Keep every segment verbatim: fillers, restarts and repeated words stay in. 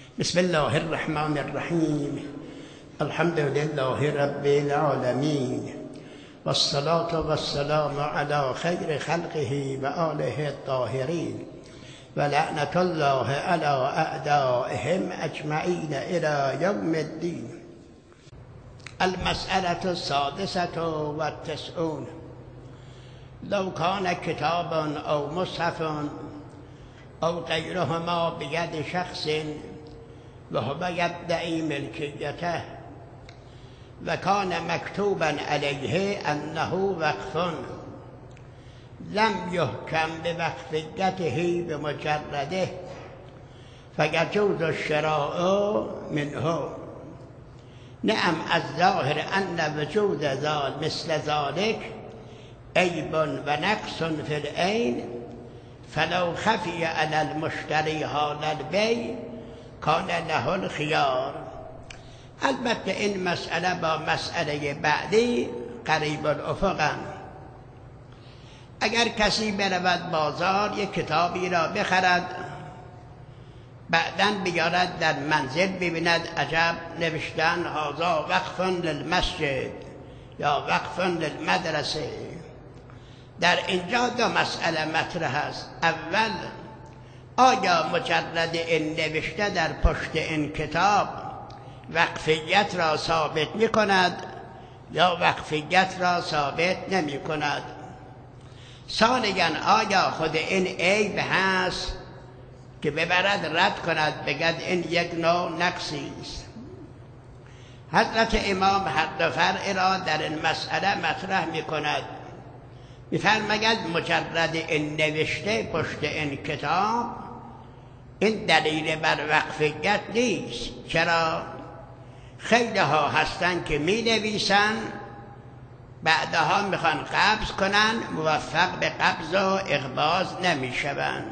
بسم الله الرحمن الرحیم. الحمد لله رب العالمین والصلاة والسلام علی خیر خلقه و آله الطاهرین و لعنت الله علی اعدائهم اجمعین الی یوم الدین. المسألة السادسة والتسعون. لو كان كتاب أو مصحف أو غيرهما بيد شخص وهو يدعي ملكيته وكان مكتوبا عليه أنه وقف لم يحكم بوقفيته بمجرده فيجوز الشراء منه. نعم، الظاهر أن وجود ذلك مثل ذلك عيب ونقص في العين، فلو خفي على المشتري حال البيع كان له الخيار. البته این مسئله با مسئله بعدی قریب الافقند. اگر کسی برود بازار یک کتابی را بخرد، بعداً بیارد در منزل ببیند عجب نوشتن هذا وقف للمسجد یا وقف للمدرسه، در اینجا دو مسئله مطرح است. اول، آیا مجرد این نوشته در پشت این کتاب وقفیت را ثابت می کند یا وقفیت را ثابت نمی کند؟ ثانیاً، آیا خود این عیب هست که ببرد رد کند بگد این یک نوع نقصی است؟ حضرت امام هر دو فرع را در این مسئله مطرح می کند. می فرماید مجرد این نوشته پشت این کتاب این دلیل بر وقفیت نیست. چرا؟ خیلی ها هستن که می نویسن بعدها می خوان قبض کنن، موفق به قبض و اقباض نمی شوند.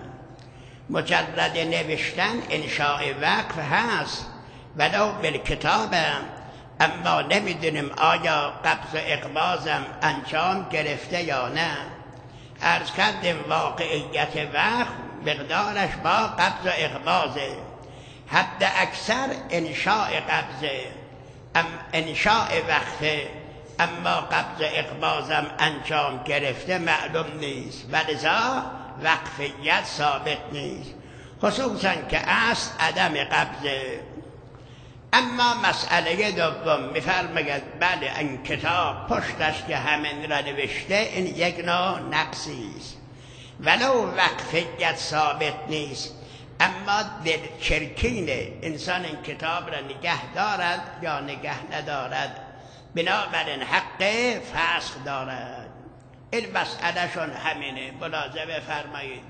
مجرد نوشتن انشاء وقف هست ولو بالکتاب، اما نمیدونیم آیا قبض و اقباضم انجام گرفته یا نه. عرض کردیم واقعیت وقف مقدارش با قبض و اقباضه، حد اکثر انشاء قبضه ام انشاء وقفه، اما قبض و اقباضم انجام گرفته معلوم نیست، ولذا وقفیت ثابت نیست، خصوصا که اصل عدم قبضه. اما مسئله دوم می‌فرماید بله این کتاب پشتش که همین را نوشته این یک نوع نقصی است، ولو وقفیت ثابت نیست، اما دل چرکینه انسان این کتاب را نگه دارد یا نگه ندارد، بنابراین حق فسخ دارد. این مسئله شون همینه، ملاحظه فرمایید.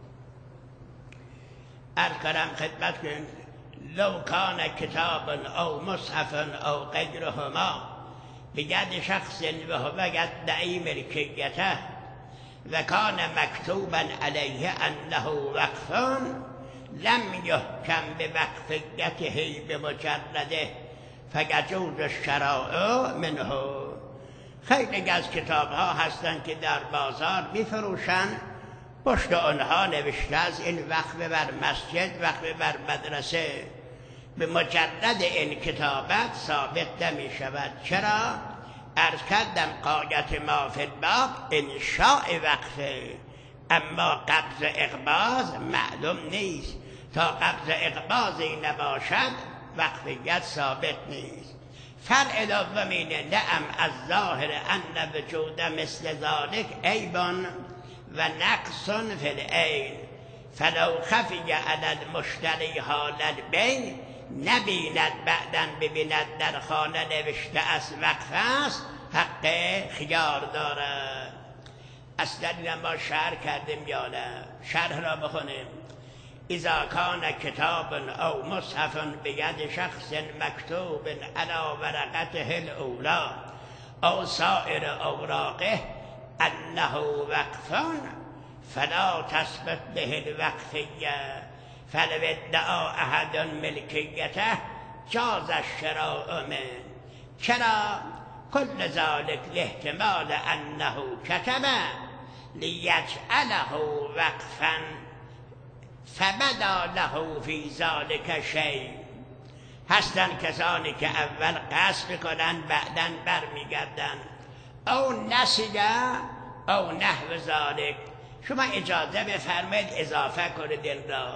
عرض کردم خدمت کنید لو کان کتاب او مصحف او غیرهما بید شخص وهو یدعی ملکیته و کان مکتوبا علیه انه وقف لم یحکم بوقفیته بمجرده فیجوز الشراء منه. خیلی از کتاب ها هستن که در بازار میفروشن، پشت آنها نوشته از این وقف بر مسجد، وقف بر مدرسه. به مجرد این کتابت ثابت نمی شود. چرا؟ عرض کردم قاعده ما فی الباب انشاء وقفه، اما قبض و اقباض معلوم نیست. تا قبض و اقباضی نباشد وقفیت ثابت نیست. فرع دوم اینه نعم الظاهر ان وجود مثل ذلك عیب و نقص فی العین، فلو خفی علی المشتری حال البیع نبیند بعداً ببیند در خانه نوشته از وقف است، حق خیار دارد. اصلا این ما شرح کردیم یا نه؟ شرح را بخونیم. اذا کان کتاب او مصحف بید شخص مکتوب علی ورقته الاولی او سائر اوراقه انه وقف فلا تثبت به الوقفیه، فلو ادعا احد ملکیته جاز الشراء منه. چرا؟ کل ذلك لاحتمال انه کتب لیجعله وقفا فبدا له فی ذلك شیء هستن کسانی که اول قصد کنن بعداً برمیگردن. او نسیه او نحو ذالک. شما اجازه بفرمایید اضافه کنید این را.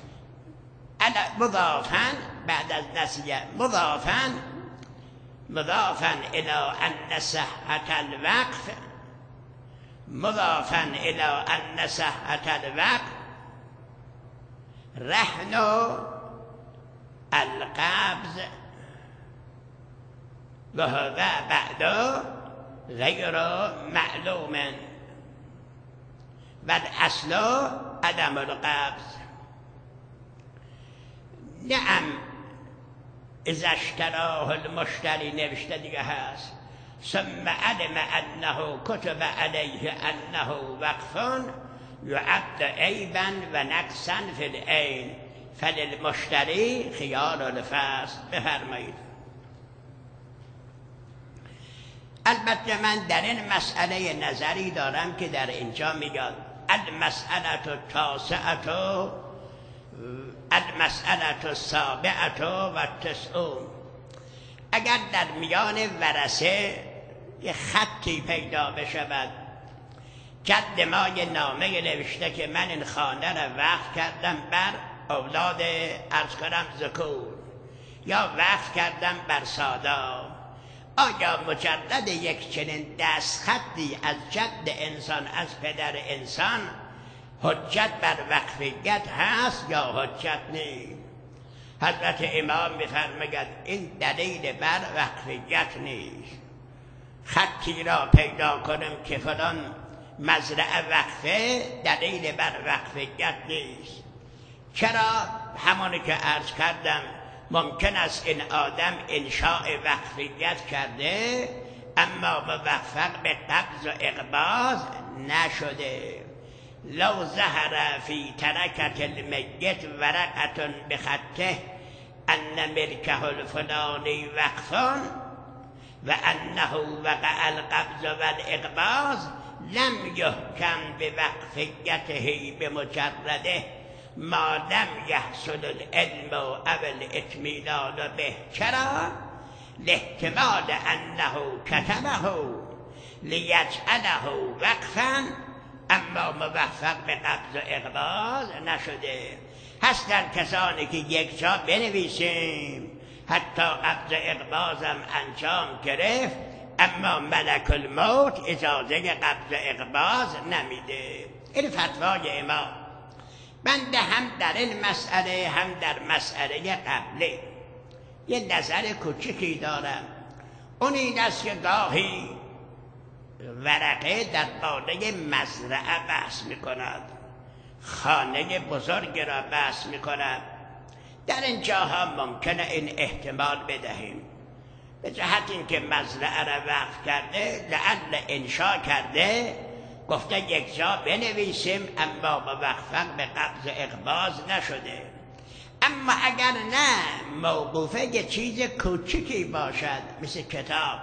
مضافاً بعد از نسیه مضافاً مضافاً الى ان صحت الوقف مضافاً الى ان صحت الوقف رهن القبض و هو بعد غیر معلوم و الاصل عدم القبض. نعم اذا اشتراه المشتری نوشته دیگه هست ثم علم انه کتب علیه انه وقف یعد عیبا و نقصا فی العین فللمشتری خیار الفصل. بفرمایید. البته من در این مسئله نظری دارم که در اینجا میگن المسئله التاسعه المسئله السابعه و التسعون. اگر در میان ورثه یه خطی پیدا بشود، جد ما یه نامه نوشته که من این خانه را وقف کردم بر اولاد عرض کنم ذکور یا وقف کردم بر سادا، آیا مجرد یک چنین دستخطی از جد انسان از پدر انسان حجت بر وقفیت هست یا حجت نیست؟ حضرت امام می‌فرماید این دلیل بر وقفیت نیست. خطی را پیدا کنم که فلان مزرعه وقفه دلیل بر وقفیت نیست. چرا؟ همونی که عرض کردم ممکن است این آدم انشاء وقفیت کرده اما موفق به قبض و اقباض نشده. لو ظهر فی ترکت المیت ورقة بخطه ان ملکه الفلانی وقف و انه وقع القبض و الاقباض لم یحکم بوقفیته بمجرده ما لم یحصل العلم او الاطمینان به. چرا؟ لاحتمال انه کتبه لیجعله وقفا اما موفق به قبض و اقباض نشده. هستن کسانی که یک جا بنویسیم حتی قبض و اقباضم انجام گرفت اما ملک الموت اجازه قبض و اقباض نمیده. این فتوای امام. بنده هم در این مسئله هم در مسئله قبله یه نظر کوچکی دارم. اون این است که گاهی ورقه در باده مزرعه بحث میکند، خانه بزرگ را بحث میکند. در این جاها ممکنه این احتمال بدهیم به جهت اینکه مزرعه را وقف کرده لعل انشا کرده گفته یک جا بنویسیم اما موفق به قبض اقباض نشده. اما اگر نه موقوفه یه چیز کوچکی باشد مثل کتاب،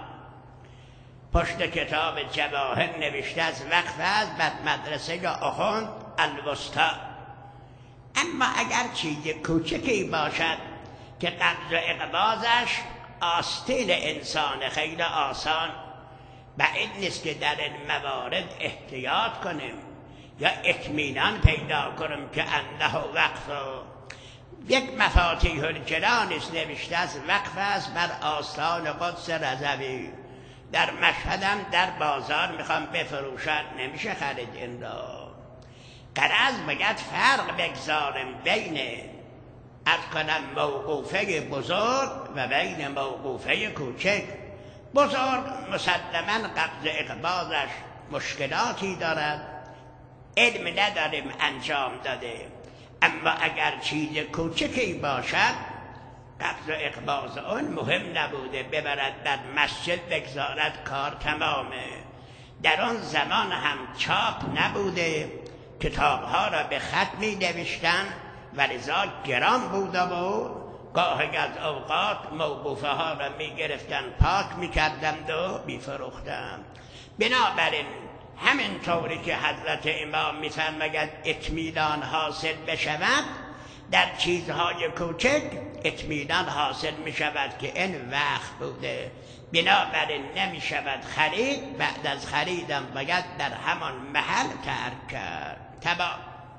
پشت کتاب جواهر نوشته از وقف است بر مدرسه یا آخوند الوسطی، اما اگر چیز کوچکی باشد که قبض و اقباضش آستین انسان خیلی آسان، بعید نیست که در این موارد احتیاط کنیم یا اطمینان پیدا کنیم که انه وقف. یک مفاتیح الجنان است نوشته از وقف است بر آستان قدس رضوی، در مشهدم در بازار میخوام بفروشن، نمیشه خرید این را. غرض باید فرق بگذاریم بین از کنم موقوفه بزرگ و بین موقوفه کوچک. بزرگ مسلماً قبض اقباضش مشکلاتی دارد، علم نداریم انجام داده، اما اگر چیز کوچکی باشد قبض اقباض اون مهم نبوده، ببرد در مسجد بگذارد کار تمامه. در آن زمان هم چاپ نبوده، کتابها را به خط می نوشتن و لذا گران بوده و گاهی از اوقات موقوفه ها را می گرفتن پاک می کردند و می فروختند. بنابراین همین طوری که حضرت امام می فرماید اطمینان حاصل بشود در چیزهای کوچک اطمینان حاصل می شود که این وقت بوده، بنابراین نمی شود خرید، بعد از خریدم باید در همان محل ترک کرد. تبا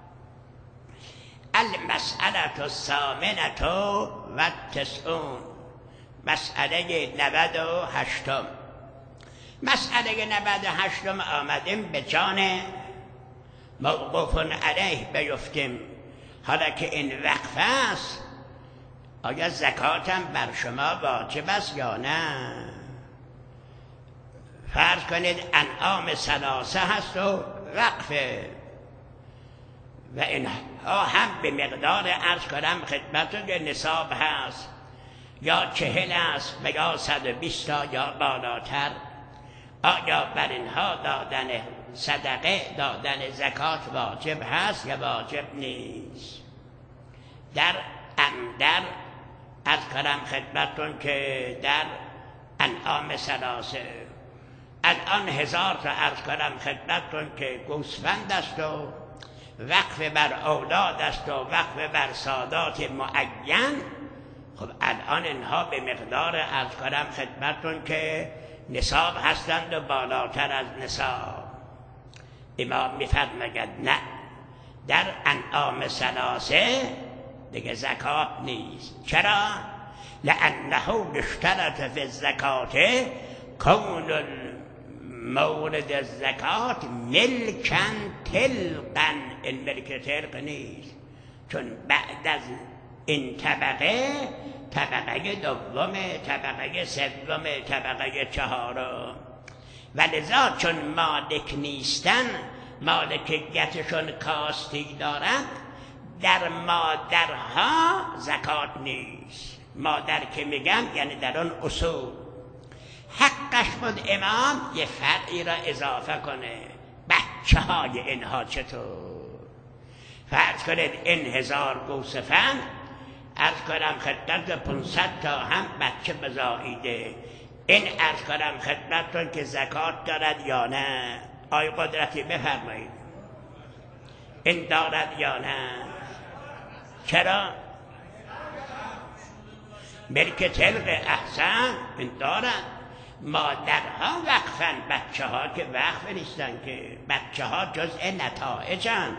المسئله الثامنه و تسعون، مسئله نود و هشتم. مسئله نود و هشتم آمدیم به جان موقوف علیه بیفتیم. حالا که این وقف است، آیا زکاتم بر شما واجب است یا نه؟ فرض کنید انعام ثلاثه هست و وقفه و اینها هم به مقدار عرض کنم خدمتون که نصاب هست، یا چهل است و یا صد و بیست تا یا بالاتر. آیا بر اینها دادن صدقه، دادن زکات واجب هست یا واجب نیست؟ در اندر از کنم خدمتون که در انعام ثلاثه الان هزار تا عرض کنم خدمتون که گوسفند است و وقف بر اولاد است و وقف بر سادات معین. خب الان اینها به مقدار عرض کنم خدمتون که نصاب هستند و بالاتر از نصاب. امام میفرماید نه، در انعام ثلاثه دیگه زکات نیست. چرا؟ لانه اشترط فی الزکات کون مورد الزکات ملکن تلقن. این ملک تلق نیست، چون بعد از این طبقه طبقه دومه، طبقه سومه، طبقه چهارم، و لذا چون مالک نیستن، مالکیتشون کاستی دارد، در مادرها زکات نیست. مادر که میگم یعنی در اون اصول حقش بود امام یه فرعی را اضافه کنه. بچه های اینها چطور؟ فرض کنید این هزار گوسفند عرض کنم خدمت پونصد تا هم بچه بزاییده، این عرض کنم خدمتتون که زکات دارد یا نه؟ آی قدرتی بفرمایید این دارد یا نه؟ چرا؟ ملک طلق احسن این دارد. مادرها وقفن، بچه ها که وقف نیستن، که بچه ها جزء نتایجن.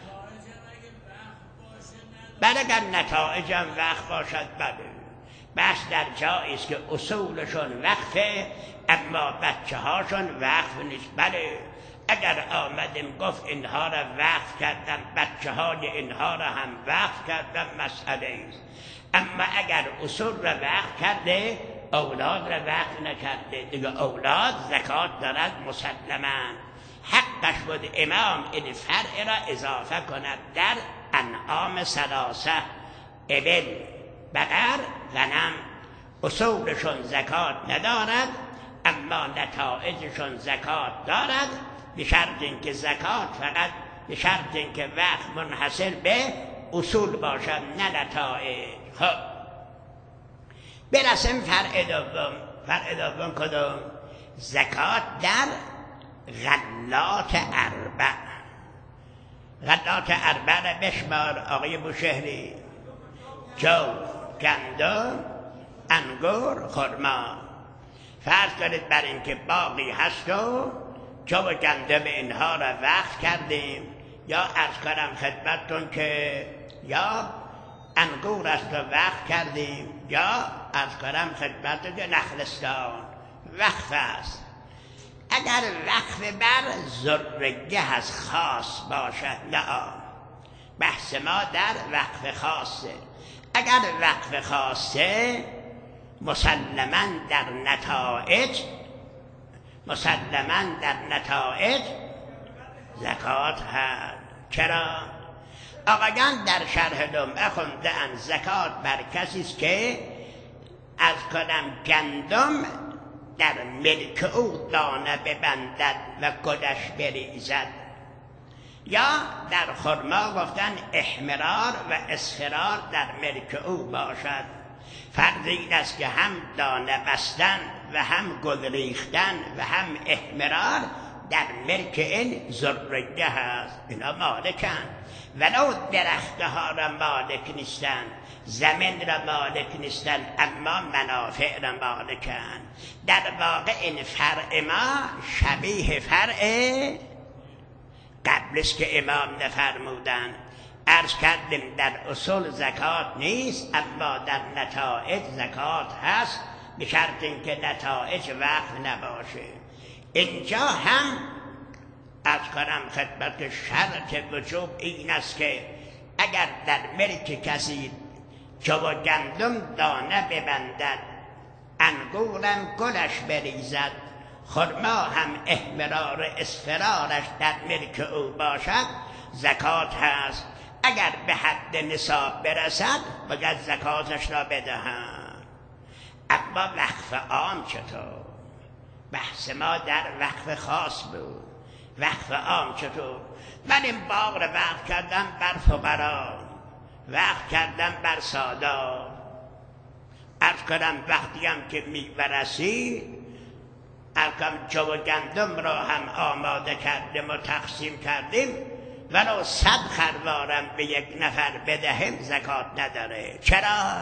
بله اگر نتایجم وقف باشد بله، بس در جایی است که اصولشون وقفه اما بچه هاشون وقف نیست. بله اگر آمدیم گفت اینها را وقف کردم، بچه های اینها را هم وقف کردم، مسئله است. اما اگر اصول را وقف کرده اولاد را وقف نکرده، دیگه اولاد زکات دارد مسلما. حقش بود امام این فرع را اضافه کند در انعام ثلاثه. ابل، بقر، غنم اصولشون زکات ندارد اما نتایجشون زکات دارد، به شرط اینکه زکات فقط به شرط اینکه وقت منحصر به اصول باشد نه نتایج. خب برسیم فرع دوم. فرع دوم کدوم؟ زکات در غلات اربع. غلات اربع را بشمار آقای بوشهری: جو، گندم، انگور، خرما. فرض کنید بر اینکه باقی هست و جو و گندم اینها را وقف کردیم، یا عرض کنم خدمتتون که یا انگور است و وقف کردیم، یا عرض کنم خدمتتون که نخلستان وقف است. اگر وقف بر ذرگه از خاص باشد نه، بحث ما در وقف خاصه. اگر وقف خاصه مسلماً در نتایج مسلماً در نتایج زکات هست. چرا؟ آقایان در شرح لمعه خونده ان زکات بر کسی است که از کنم گندم در ملک او دانه ببندد و گلش بریزد، یا در خرما گفتن احمرار و اصفرار در ملک او باشد. فرض این است که هم دانه بستن و هم گل ریختن و هم احمرار در ملک این ذریه هست، اینا مالکن. ولو درخته ها را مالک نیستن، زمین را مالک نیستن، اما منافع را مالکن. در واقع این فرع ما شبیه فرع قبل است که امام نفرمودن. عرض کردیم در اصول زکات نیست، اما در نتایج زکات هست، به شرط اینکه نتایج وقف نباشه. اینجا هم از کنم خدمت شرط وجوب این است که اگر در ملک کسی جو و گندم دانه ببندد، انگورم گلش بریزد، خرما هم احمرار اصفرارش در ملک او باشد، زکات هست. اگر به حد نصاب برسد باید زکاتش را بدهند. اما وقف عام چطور؟ بحث ما در وقف خاص بود. وقف عام چطور؟ من این باغ را وقف کردم بر فقرا، وقف کردم بر سادات. عرض کنم وقتی هم که میبرسی ارکم جو و گندم را هم آماده کردیم و تقسیم کردیم، ولو صد خروارم به یک نفر بدهم زکات نداره. چرا؟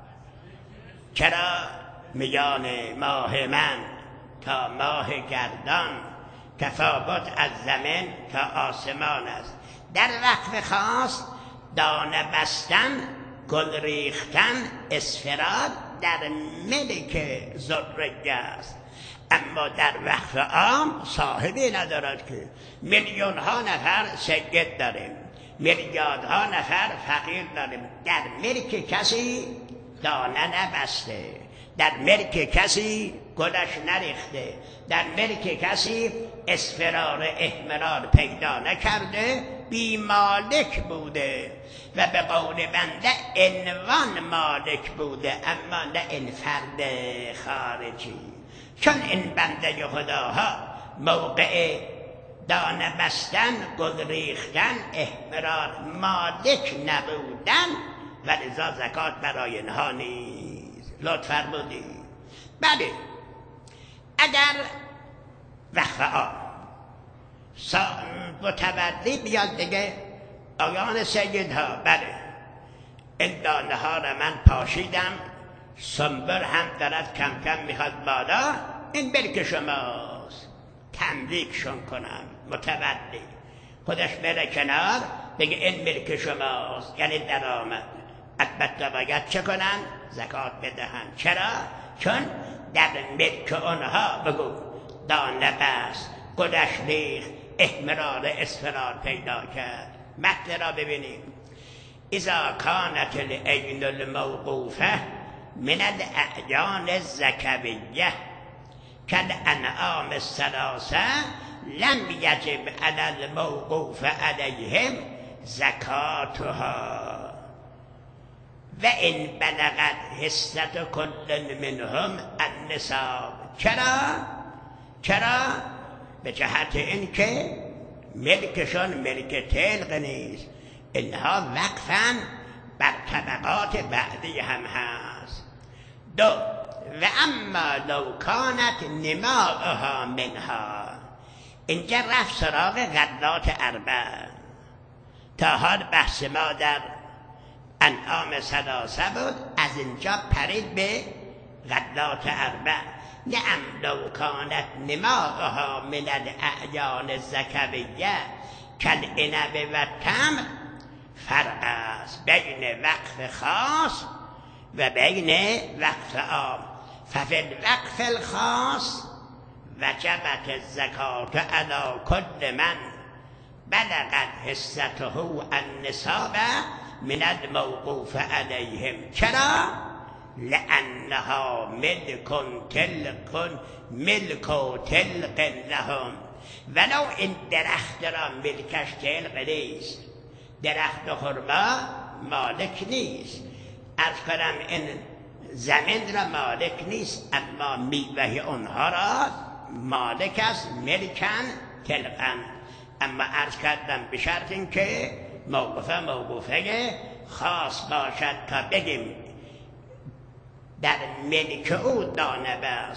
چرا؟ میان ماه من تا ماه گردان تفاوت از زمین تا آسمان است. در وقف خاص دانه بستن، گل ریختن، اسفراد در ملک ذریه است. اما در وقف عام صاحبی ندارد که میلیون ها نفر سید داریم، میلیارد ها نفر فقیر داریم. در ملک کسی دانه نبسته، در ملک کسی گلش نریخته، در ملک کسی اسفرار احمرار پیدا نکرده، بی مالک بوده و به قول بنده عنوان مالک بوده، اما نه این فرد خارجی. چون این بنده خداها موقع دانه بستن، گل ریختن، احمرار مالک نبودن و لذا زکات برای اینها نیست. لطف فرمودید. بله، اگر وقف عام متولی بیاد دیگه آیان سیدها، بله این دانه ها را من پاشیدم، سنبر هم دارد کم کم میخواد بالا، این ملک شماست، تملیکشون کنم. متولی خودش بره کنار بگه این ملک شماست، یعنی درآمد. البته باید چه کنن؟ زکات بدهن. چرا؟ چون در ملک اونها بگو دانه بست، گلش ریخت، احمرار اصفرار پیدا کرد. متن را ببینیم. اذا کانت العین الموقوفه من الاعیان الزکویه کالانعام الثلاثه لم یجب علی الموقوف علیهم زکاتها و این بلغت حصت کل منهم النصاب. چرا؟ چرا؟ به جهت این که ملکشان ملک تلق نیست، اینها وقفن بر طبقات بعدی هم هست. دو، و اما لو کانت نماؤها منها، اینجا رفت سراغ غلات اربع. تا حال بحث ما در انعام سلاسه بود، از اینجا پرید به غلات اربع. نعم لو کانت نماؤها من الاعیان الزکویه کالعنب و تمر، فرق است بین وقف خاص و بین وقف عام. ففی الوقف الخاص وجبت الزکات علی کل من بلغت حصته النصاب من الموقوف علیهم. چرا؟ لانها ملک تلق ملک تلق لهم. ولو این درخت را ملکش تلق نیست، درخت خرما مالک نیست، عرض کنم این زمین را مالک نیست، اما میوه اونها را مالک است، ملکن تلقن. اما عرض کردم به شرط این که موقوفه موقوفه خاص باشد تا بگیم در ملک او دانه بست،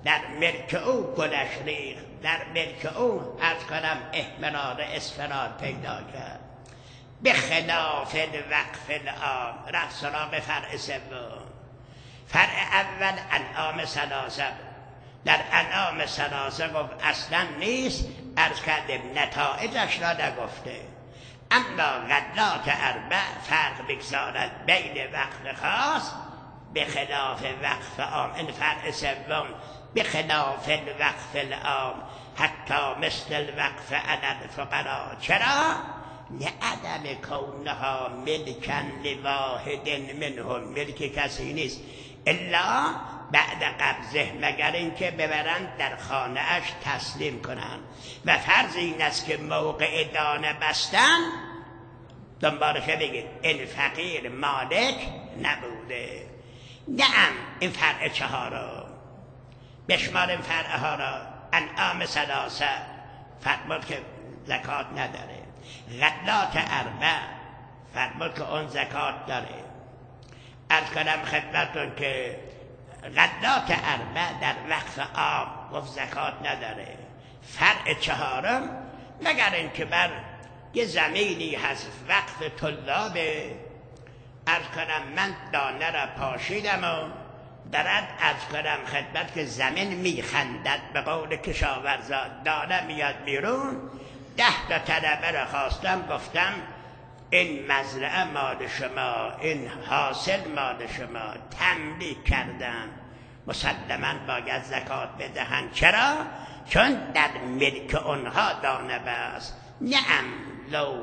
در ملک او گلش ریخت، در ملک او از کنم احمرار اصفرار پیدا کرد. به خلاف وقف العام رفت سراغ فرع سوم. فرع اول انعام ثلاثه، در انعام ثلاثه گفت اصلا نیست، عرض کردیم نتایجش را نگفته. اما غلات اربع فرق بگذارد بین وقف خاص به خلاف وقف عام. این فرع سوم به خلاف الوقف العام حتی مثل الوقف علی الفقراء. چرا؟ لعدم کونها ملکن لواحد منهم، ملک کسی نیست الا بعد قبضه، مگر اینکه ببرند در خانه اش تسلیم کنند. و فرض این است که موقع دانه بستن دنبالش بگید این فقیر مالک نبوده. نعم این فرع چهارم بشماریم فرعها را. انعام ثلاثه فرمود که زکات نداره. غلات اربع فرمود که اون زکات داره. عرض کنم خدمتون که غلات اربع در وقف عام گفت زکات نداره. فرع چهارم مگر اینکه بر یه زمینی هست وقف طلابه، عرض کنم من دانه را پاشیدم و درد عرض کنم خدمت که زمین میخندد، به قول کشاورزا دانه میاد بیرون. ده تا طلبه را خواستم گفتم این مزرعه مال شما، این حاصل مال شما، تملیک کردم، مسلماً باید زکات بدهند. چرا؟ چون در ملک اونها دانه بست. نعم لو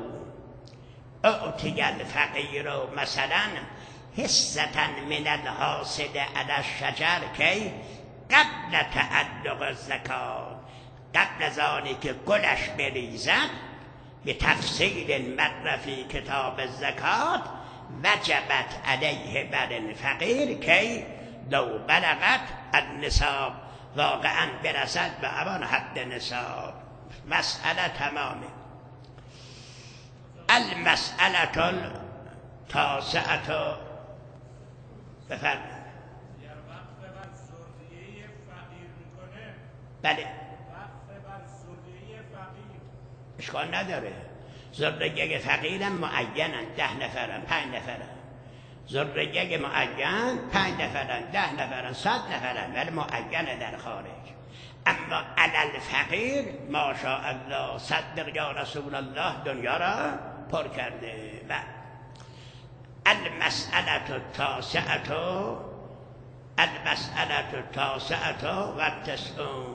اعطی الفقیر مثلا حصة من الحاصل علی الشجر کی قبل تعلق الزکات، قبل از آنی که گلش بریزد، به تفصیل مر فی کتاب الزکات وجبت علیه بر فقیر کی لو بلغت النصاب، واقعا برسد به امان حد نصاب. مسئله تمامه. المسئله التاسعه بفرمایید. بله اشکال نداره. زرگگ فقیرم معینن، ده نفرن، پنج نفرن. زرگگ معین پنج نفرن، ده نفرن، صد نفرن، ولی معینه در خارج. اما علل فقیر ماشاءالله صدق یا رسول الله دنیا را پر کرده. و المسئله التاسعه المسئله التاسعه و التسعون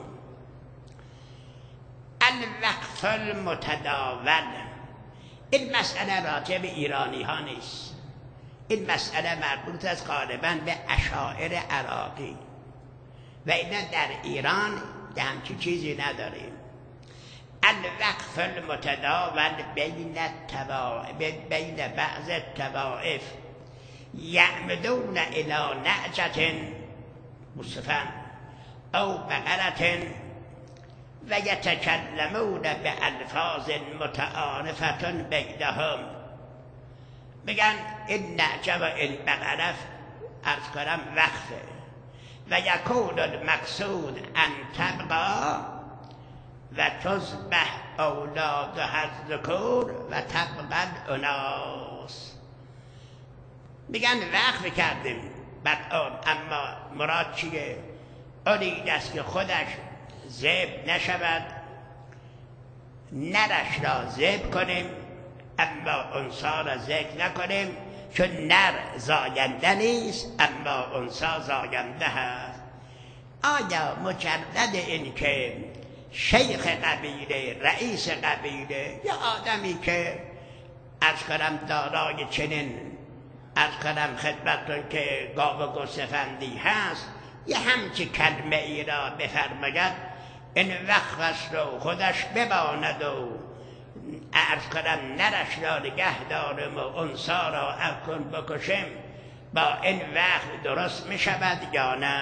الوقف المتداول. این مسئله راجع به ایرانی ها نیست، این مسئله مربوط است غالبا به اشاعره عراقی و اینا در ایران همچی چیزی نداریم. الوقف المتداول بین التوائف، بین بعض الطوائف یعمدون الی نعجة مصطفى او بقرة و یتکلمون به الفاظ متعارفة بینهم. میگن این نعجه و این بقره عرض کنم وقفه و یکون المقصود ان تبقى و تذبح اولادها الذکور و تبقى الاناث. میگن وقف کردیم بعد اون، اما مراد چیه؟ اون این است که خودش ذبح نشود، نرش را ذبح کنیم اما انثا را ذکر نکنیم، چون نر زاینده نیست اما انثا زاینده هست. آیا مجرد این که شیخ قبیله، رئیس قبیله یا آدمی که از کنم دارای چنین از کنم خدمتون که گاو و گوسفندی هست یه همچی کلمه ای را بفرماید، این وقفش رو خودش بباند و عرض کنم نرش را نگه دارم و انثا را اکن بکشم، با این وقت درست می شود یا نه؟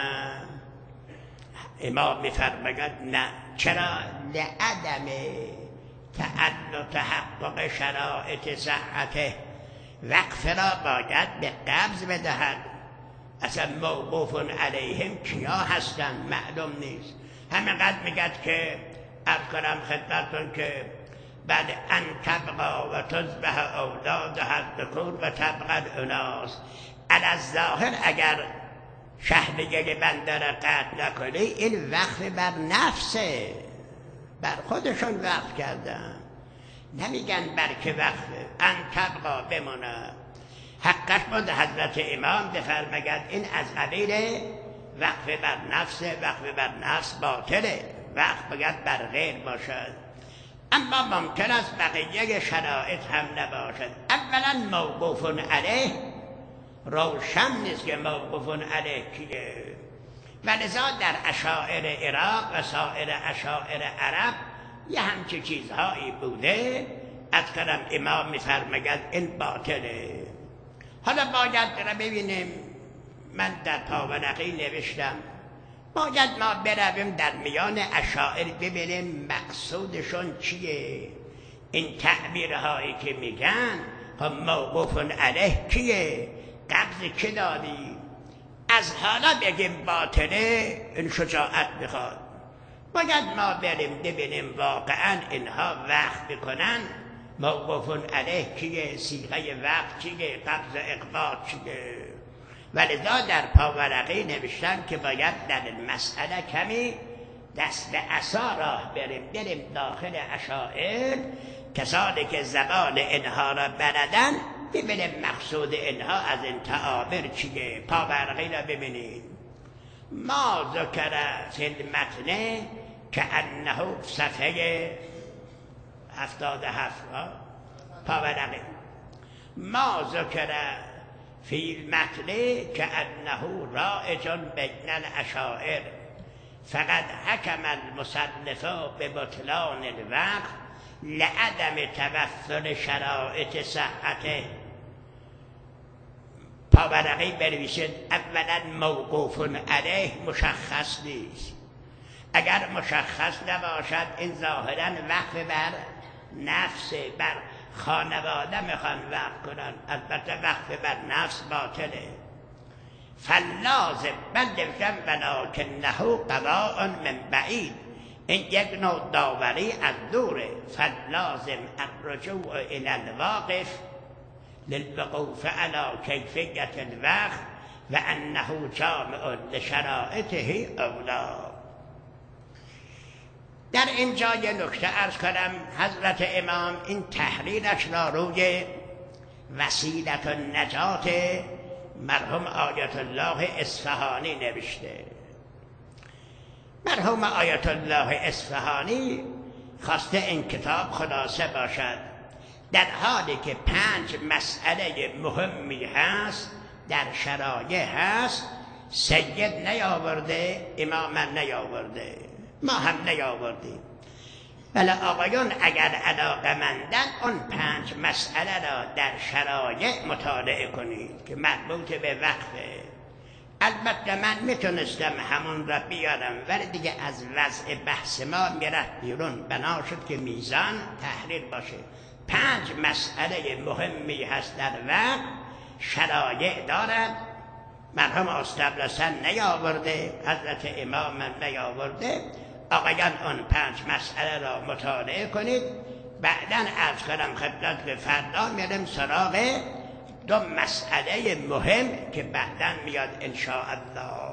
امام می فرماید نه. چرا؟ لعدم تعلق تحقق شرایط صحته. وقف را باید به قبض بدهد اصلا موقوف علیهم کیا هستن معلوم نیست. همینقدر میگد که عرض کنم خدمتتون که بعد ان تبقى و تذبح اولادها الذکور و تبقى الاناث. علی الظاهر اگر شهریه بنده را قطع نکنی این وقف بر نفسه، بر خودشون وقف کردن، نمیگن بر که وقفه. ان تبقى بمونه. حقش بود حضرت امام بفرماید این از قبیل وقف بر نفس. وقف بر نفس باطله، وقف باید بر غیر باشد. اما ممکن است بقیه شرایط هم نباشد. اولا موقوف علیه روشن نیست که موقوف علیه کیه، ولذا در اشاعر عراق و سایر اشاعر عرب یه همچه چیزهایی بوده. از کنم امام میفرماید این باطله. حالا باید را ببینیم، من در پاورقی نوشتم باید ما برویم در میان اشاعر ببینیم مقصودشون چیه. این تعبیرهایی که میگن هم موقوف علیه کیه، قبض که دادی، از حالا بگیم باطله این شجاعت میخواد. باید ما بریم ببینیم واقعا اینها وقف بکنن موقوف علیه کیه، صیغه وقف چیه، قبض اقباض چیه. ولذا در پاورقی نوشتن که باید در مسئله کمی دست به عصا راه بریم، بریم داخل اشاعر، کسانی که زبان اینها را بلدن، ببینیم مقصود اینها از این تعابیر چیه. پاورقی را ببینید. ما ذکر فی المتن که انه صفحه هفتاد و هفت پاورقی. ما ذکر فی المتن که انه رائج بین الاشاعر فقد حکم المصنف ببطلان الوقف لعدم توفر شرایط صحته. پاورقی بنویسید اولا موقوف علیه مشخص نیست. اگر مشخص نباشد این ظاهرا وقف بر نفس، بر خانواده میخوان وقف کنن، البته وقف بر نفس باطله. فلازم من نوشتم ولکنه قضاء من بعید، این یک نوع داوری از دوره. فلازم الرجوع الى الواقف للوقوف على کیفیت الوقف و انه جامع لشرائطه اولا. در اینجا یه نکته عرض کنم. حضرت امام این تحریرش را روی وسیلت النجات مرحوم آیت الله اصفهانی نوشته. مرحوم آیت الله اصفهانی خواسته این کتاب خلاصه باشد، در حالی که پنج مسئله مهمی هست در شرایع هست، سید نیاورده، امام نیاورده، ما هم نیاوردیم. ولی آقایون اگر علاقه‌مندن اون پنج مسئله را در شرایع مطالعه کنید که مربوط به وقفه. البته من میتونستم همون را بیارم ولی دیگه از وضع بحث ما میرفت بیرون، بنا شد که میزان تحریر باشه. پنج مسئله مهمی هست در وقت، شرایع دارد. مرحوم استبلسن نیاورده، حضرت امام نیاورده. آقایان اون پنج مسئله را مطالعه کنید. بعداً عرض کنم خدمت به فردا میرم سراغ دو مسئله مهم که بعداً میاد انشاءالله.